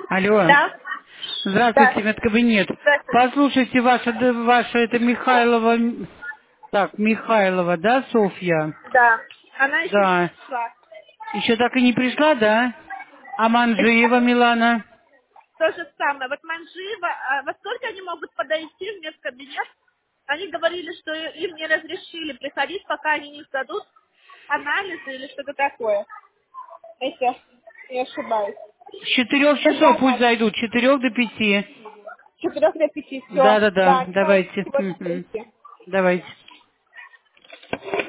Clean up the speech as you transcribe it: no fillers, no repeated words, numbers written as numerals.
Алло. Да? Здравствуйте, Да. медкабинет. Здравствуйте. Послушайте, ваша это Михайлова... Так, Михайлова, да, Софья? Да. Она еще не Да. пришла. Еще так и не пришла, да? А Манжиева Милана? То же самое. Вот Манжиева, во сколько они могут подойти в медкабинет? Они говорили, что им не разрешили приходить, пока они не сдадут анализы или что-то такое. Если я не ошибаюсь. С 4 часов Когда пусть анализ? зайдут, с 4 до 5. С 4 до 5. Все. Да-да-да, Да, они могут давайте. сегодня прийти. Давайте.